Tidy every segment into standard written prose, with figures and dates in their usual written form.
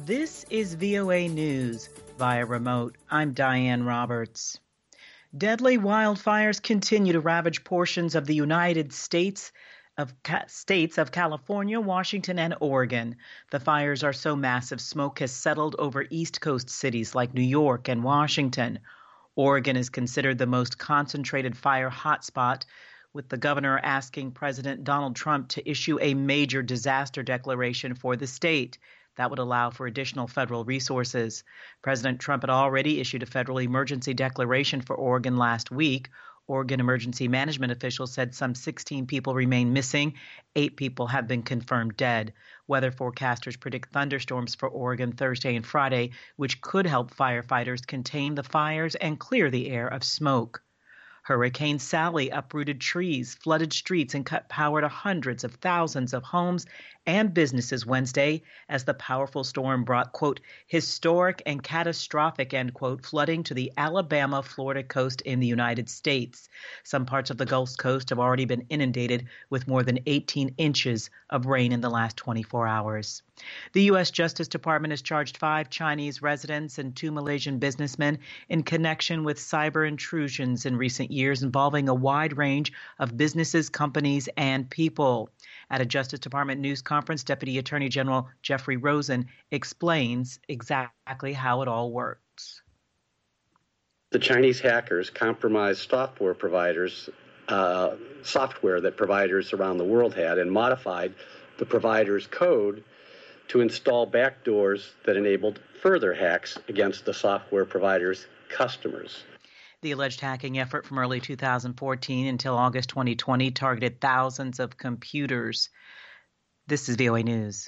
This is VOA News via remote. I'm Diane Roberts. Deadly wildfires continue to ravage portions of the United States of California, Washington, and Oregon. The fires are so massive, smoke has settled over East Coast cities like New York and Washington. Oregon is considered the most concentrated fire hotspot, with the governor asking President Donald Trump to issue a major disaster declaration for the state. That would allow for additional federal resources. President Trump had already issued a federal emergency declaration for Oregon last week. Oregon emergency management officials said some 16 people remain missing. 8 people have been confirmed dead. Weather forecasters predict thunderstorms for Oregon Thursday and Friday, which could help firefighters contain the fires and clear the air of smoke. Hurricane Sally uprooted trees, flooded streets, and cut power to hundreds of thousands of homes and businesses Wednesday as the powerful storm brought, quote, historic and catastrophic, end quote, flooding to the Alabama-Florida coast in the United States. Some parts of the Gulf Coast have already been inundated with more than 18 inches of rain in the last 24 hours. The U.S. Justice Department has charged 5 Chinese residents and 2 Malaysian businessmen in connection with cyber intrusions in recent years involving a wide range of businesses, companies, and people. At a Justice Department news conference, Deputy Attorney General Jeffrey Rosen explains exactly how it all works. The Chinese hackers compromised software that providers around the world had and modified the provider's code to install backdoors that enabled further hacks against the software provider's customers. The alleged hacking effort from early 2014 until August 2020 targeted thousands of computers. This is VOA News.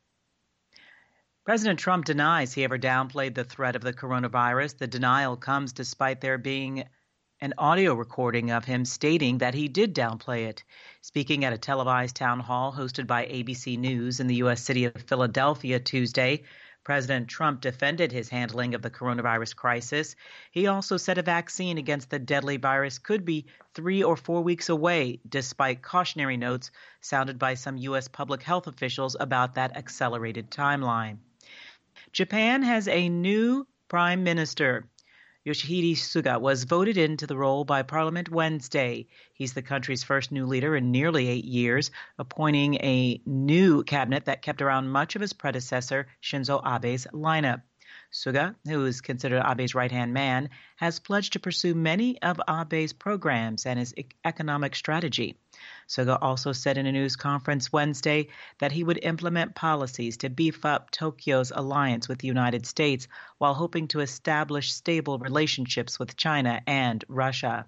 President Trump denies he ever downplayed the threat of the coronavirus. The denial comes despite there being an audio recording of him stating that he did downplay it. Speaking at a televised town hall hosted by ABC News in the U.S. city of Philadelphia Tuesday, President Trump defended his handling of the coronavirus crisis. He also said a vaccine against the deadly virus could be 3 or 4 weeks away, despite cautionary notes sounded by some U.S. public health officials about that accelerated timeline. Japan has a new prime minister. Yoshihide Suga was voted into the role by Parliament Wednesday. He's the country's first new leader in nearly 8 years, appointing a new cabinet that kept around much of his predecessor Shinzo Abe's lineup. Suga, who is considered Abe's right-hand man, has pledged to pursue many of Abe's programs and his economic strategy. Suga also said in a news conference Wednesday that he would implement policies to beef up Tokyo's alliance with the United States while hoping to establish stable relationships with China and Russia.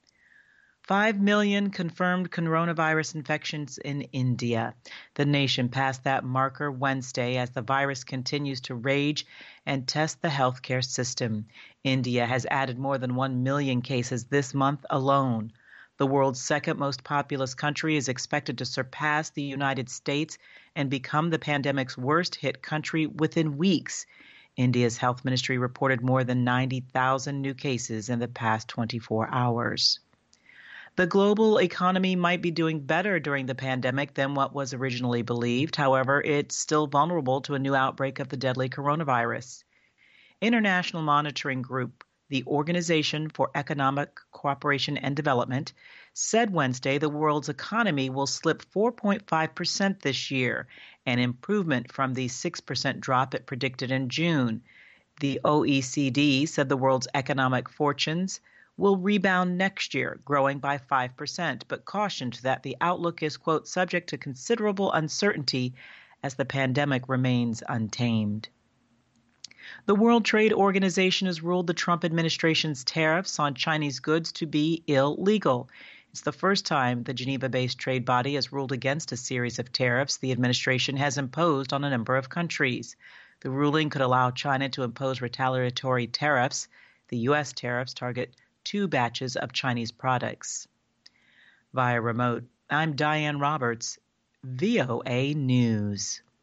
5 million confirmed coronavirus infections in India. The nation passed that marker Wednesday as the virus continues to rage and test the healthcare system. India has added more than 1 million cases this month alone. The world's second most populous country is expected to surpass the United States and become the pandemic's worst hit country within weeks. India's health ministry reported more than 90,000 new cases in the past 24 hours. The global economy might be doing better during the pandemic than what was originally believed. However, it's still vulnerable to a new outbreak of the deadly coronavirus. International Monitoring Group, the Organization for Economic Cooperation and Development, said Wednesday the world's economy will slip 4.5% this year, an improvement from the 6% drop it predicted in June. The OECD said the world's economic fortunes will rebound next year, growing by 5%, but cautioned that the outlook is, quote, subject to considerable uncertainty as the pandemic remains untamed. The World Trade Organization has ruled the Trump administration's tariffs on Chinese goods to be illegal. It's the first time the Geneva-based trade body has ruled against a series of tariffs the administration has imposed on a number of countries. The ruling could allow China to impose retaliatory tariffs. The U.S. tariffs target 2 batches of Chinese products. Via remote, I'm Diane Roberts, VOA News.